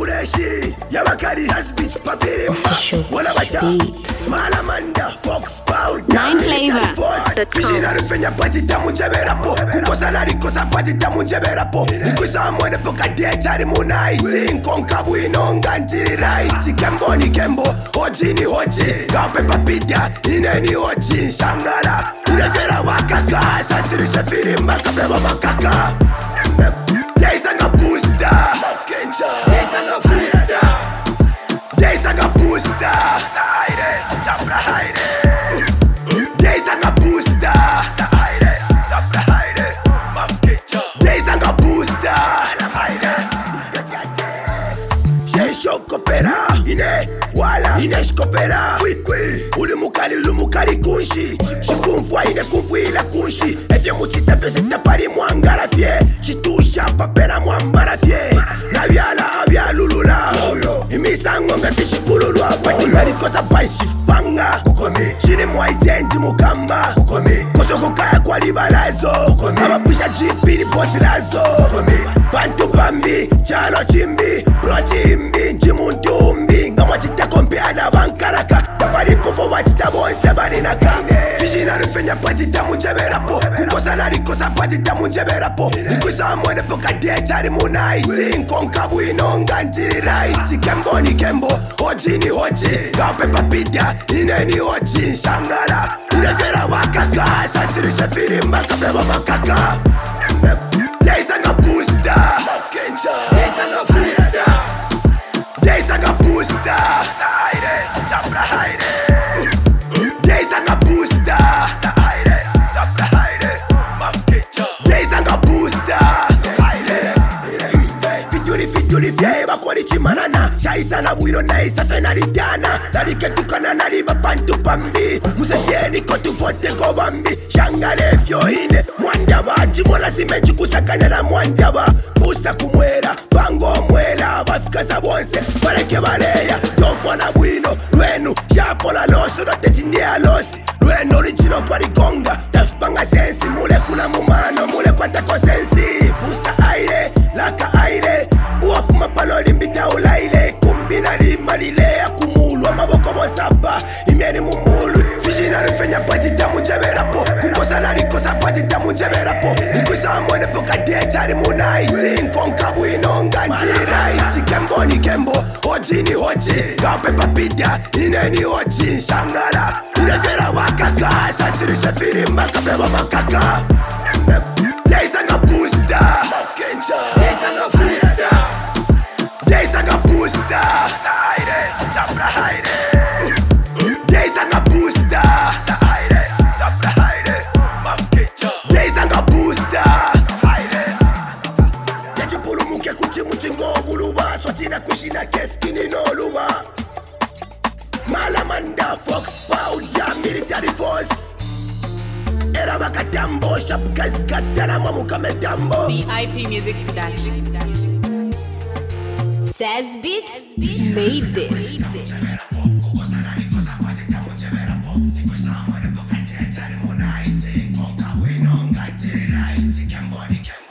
Fureshi Yabakari has beach papirim Walabasha Malamanda Fox Powder 9flavor Vijina rufenya patita munjeberapo Kukosa narikosa patita munjeberapo Nikuisa mwene poka detari munaiti Nkonkabu inonga ntiri raiti Kembo ni kembo, hoji ni hoji Gape papita, ineni hoji Shangara, inefera wakaka Sasiri shefiri makabeba makaka Deisanga booster Mafkencha Deisanga booster Deisanga booster Naire, dabra haire Deisanga booster Naire, dabra haire Mafkencha Deisanga booster Naire Shesho kopera Ine, wala Ine shkopera Kwikwi Ulimukali kunshi Shikumfwa ine kumfwi ila kunshi Efye mutita peseta pari mwangara fye Shitusha papera mwambara fye Navyala avya lulula Imisango ngefi shikululwa Wati merikosa pai shifpanga Shiri mwaijenji mukamba Kosoko kaya kwa libalazo Abapusha jipiri bosi lazo Bantu bambi, chalo chimbi Bro chimbi, njimuntumbi Ngamachita kompeana bankaraka Tabari kufo wachita bonse barinaka Fishina rufenya patita munjeberapo Kukosa narikosa patita munjeberapo Nikuisa mwene poka detari munaiti Nkonkabu inonga ntiri raiti Kembo ni kembo, hoji ni hoji Gape papita, ineni hoji Shangara, inefera wakaka Sasiri shefiri makabeba makaka Deisanga booster Mafkencha Deisanga booster Deisanga booster Naire, dabra haire Deisanga booster Naire, dabra haire Mafkencha Deisanga booster Fituli fye bakori chimanana Shaisa na wiro na isa fenalitana Talike tukana naliba pantu pambi Musasheni kotu vote kobambi Shangale fyo ine Mwandaba chimola simechi kusakanya na mwandaba Busta kumwera, pango mwela Bafika sabonse, pareke baleya Tofwa na wino, lwenu Shapola loso, rote chindia losi Lwenu original parikonga Tafpanga sensi, mule kuna mumano Mule kwa tako sensi Busta aire, laka aire Kuwafuma paloli mbita ulaile Kumbina lima lilea kumulu Amaboko mosapa, imieni mumulu Fishina rufenya patita munjeberapo Kukosa narikosa patita munjeberapo Nikuisa mwene poka detari munaiti Nkonkabu inonga ntiri raiti Kembo ni kembo, hoji ni hoji Gape papita, ineni hoji Shangara, inefera wakaka Sasiri shefiri makabeba makaka Deisanga booster Mafkencha Deisanga booster Deisanga booster Naire, dabra haire Deisanga booster Naire, dabra haire Mafkencha Deisanga booster Haire Jechupulu muke kuchi muchingo buluba Swachina kushina keskini no luba Malamanda Fox Powder Military Force Era bakatambo Shapkaz katana mamuka medambo VIP Music Production Says Beats made this